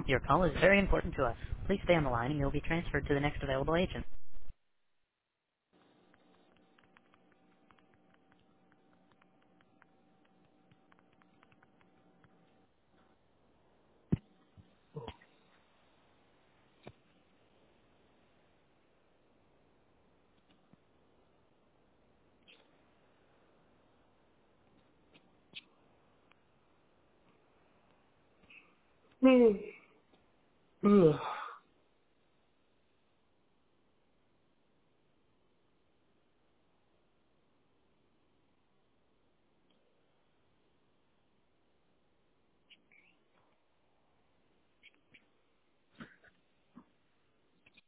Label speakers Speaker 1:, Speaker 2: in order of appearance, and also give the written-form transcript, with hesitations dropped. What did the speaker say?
Speaker 1: Your call is very important to us. Please stay on the line and you'll be transferred to the next available agent.
Speaker 2: Ugh.